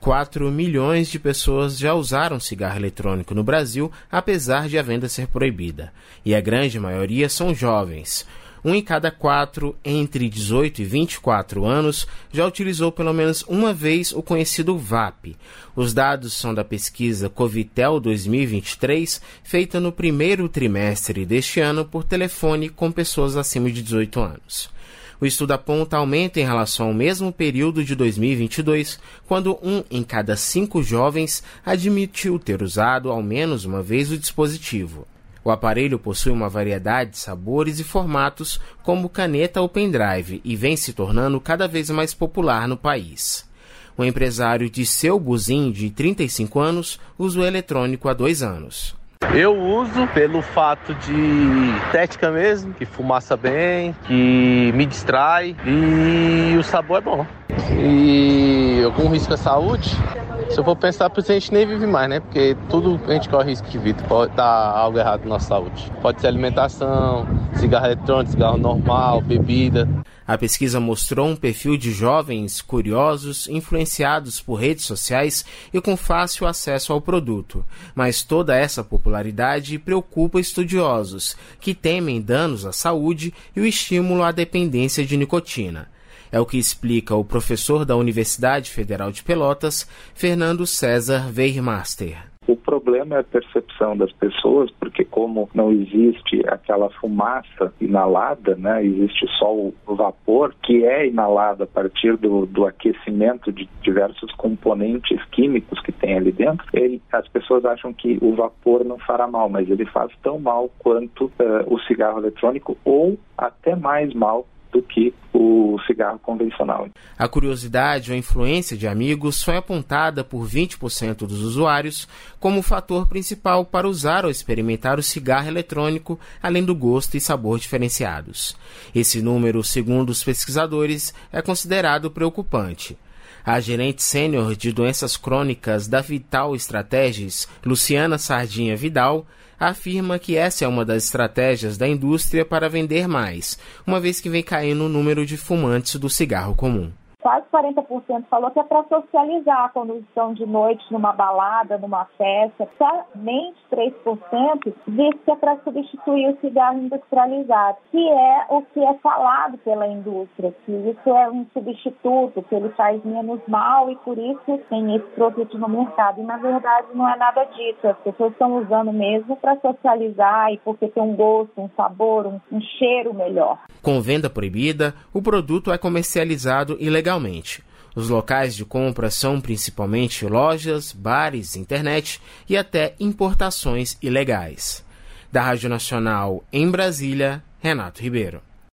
4 milhões de pessoas já usaram cigarro eletrônico no Brasil, apesar de a venda ser proibida. E a grande maioria são jovens. 1 em cada 4 entre 18 e 24 anos já utilizou pelo menos uma vez o conhecido VAP. Os dados são da pesquisa Covitel 2023, feita no primeiro trimestre deste ano por telefone com pessoas acima de 18 anos. O estudo aponta aumento em relação ao mesmo período de 2022, quando 1 em cada 5 jovens admitiu ter usado ao menos uma vez o dispositivo. O aparelho possui uma variedade de sabores e formatos, como caneta ou pendrive, e vem se tornando cada vez mais popular no país. O empresário Disseu Buzin, de 35 anos, usa o eletrônico há 2 anos. Eu uso pelo fato de estética mesmo, que fumaça bem, que me distrai e o sabor é bom. E algum risco à saúde? Se eu for pensar, a gente nem vive mais, né? Porque tudo a gente corre risco de vida, pode dar algo errado na nossa saúde. Pode ser alimentação, cigarro eletrônico, cigarro normal, bebida. A pesquisa mostrou um perfil de jovens curiosos, influenciados por redes sociais e com fácil acesso ao produto. Mas toda essa popularidade preocupa estudiosos, que temem danos à saúde e o estímulo à dependência de nicotina. É o que explica o professor da Universidade Federal de Pelotas, Fernando César Wehrmaster. O problema é a percepção das pessoas, porque como não existe aquela fumaça inalada, né, existe só o vapor, que é inalado a partir do aquecimento de diversos componentes químicos que tem ali dentro, as pessoas acham que o vapor não fará mal, mas ele faz tão mal quanto o cigarro eletrônico ou até mais mal do que o cigarro convencional. A curiosidade ou a influência de amigos foi apontada por 20% dos usuários como fator principal para usar ou experimentar o cigarro eletrônico, além do gosto e sabor diferenciados. Esse número, segundo os pesquisadores, é considerado preocupante. A gerente sênior de doenças crônicas da Vital Strategies, Luciana Sardinha Vidal, afirma que essa é uma das estratégias da indústria para vender mais, uma vez que vem caindo o número de fumantes do cigarro comum. Quase 40% falou que é para socializar quando estão de noite numa balada, numa festa. Somente 3% diz que é para substituir o cigarro industrializado, que é o que é falado pela indústria, que isso é um substituto, que ele faz menos mal e por isso tem esse produto no mercado. E na verdade não é nada disso, as pessoas estão usando mesmo para socializar e porque tem um gosto, um sabor, um cheiro melhor. Com venda proibida, o produto é comercializado ilegalmente. Os locais de compra são principalmente lojas, bares, internet e até importações ilegais. Da Rádio Nacional em Brasília, Renato Ribeiro.